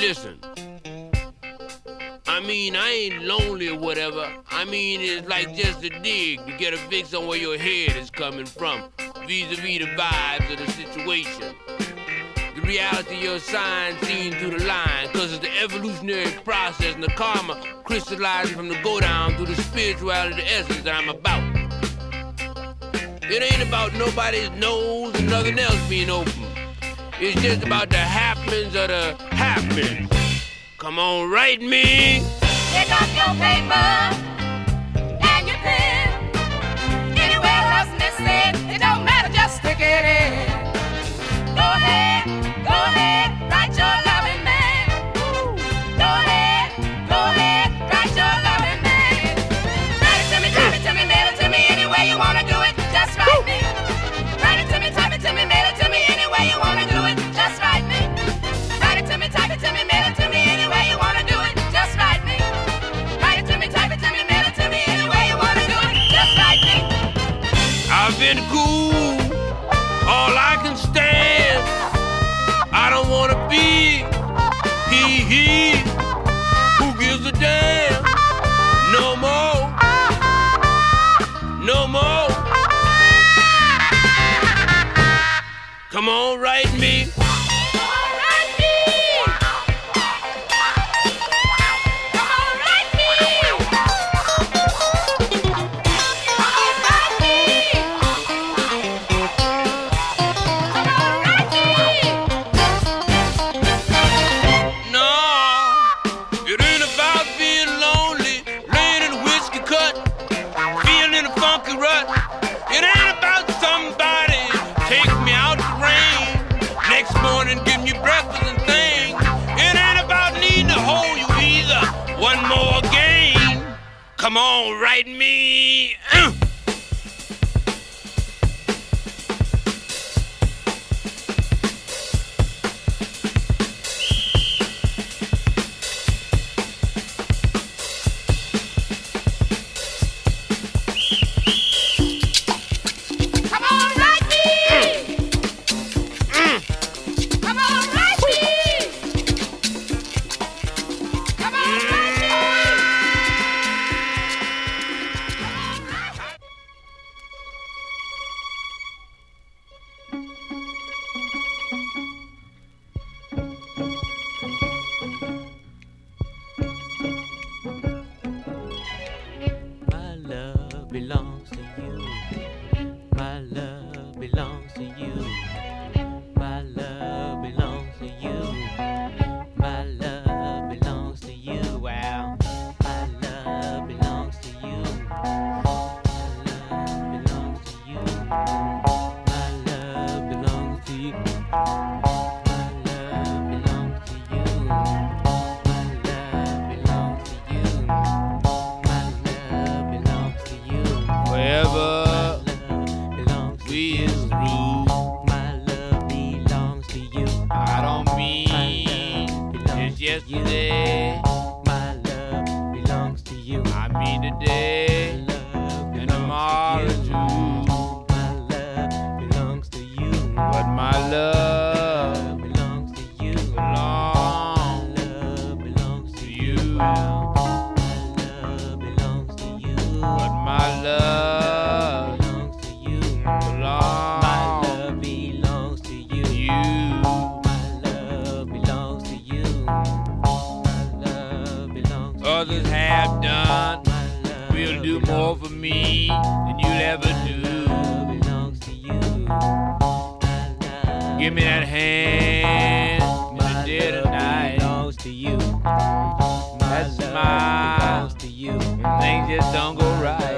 Listen, I mean, I ain't lonely or whatever. I mean, it's like just a dig to get a fix on where your head is coming from, vis-a-vis the vibes of the situation. The reality of your sign seen through the line, cause it's the evolutionary process and the karma crystallizing from the go-down through the spirituality, the essence that I'm about. It ain't about nobody's nose and nothing else being open. It's just about the happenings of the happenings. Come on, write me. Pick up your paper and your pen. Anywhere else missing, it don't matter, just stick it in. Go ahead, write your loving man. Go ahead, write your loving man. Write it to me, type it to me, mail it to me, any way you wanna do it, just write me. Write it to me, type it to me, mail it to me, any way you wanna do it, just write me. Write it to me, type it to me, mail it to me, any way you wanna do it, just write me. Write it to me, type it to me, mail it to me, any way you wanna do it, just write me. I've been cool, all I can stand. I don't wanna be he who gives a damn. No more, no more. Come on, write me. Come on, write me. Others have done, will do more for me than you'll ever do. Give me that hand in the dead of night. That's mine. Things just don't go right.